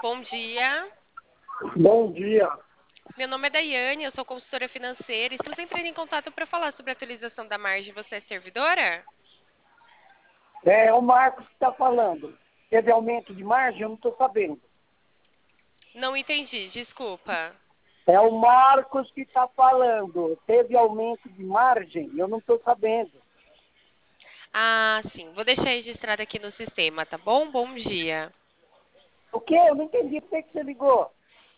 Bom dia. Bom dia. Meu nome é Daiane, eu sou consultora financeira. Estamos entrando em contato para falar sobre a atualização da margem. Você é servidora? É o Marcos que está falando. Teve aumento de margem? Eu não estou sabendo. Não entendi, desculpa. É o Marcos que está falando. Teve aumento de margem? Eu não estou sabendo. Ah, sim. Vou deixar registrado aqui no sistema, tá bom? Bom dia. O quê? Eu não entendi por que você ligou.